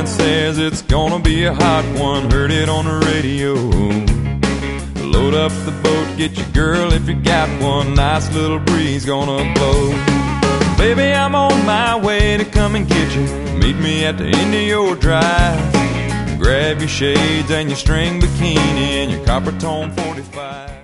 man says it's gonna be a hot one. Heard it on the radio. Load up the boat, get your girl if you got one. Nice little breeze gonna blow. Baby, I'm on my way to come and get you. Meet me at the end of your drive. Grab your shades and your string bikini and your copper tone 45.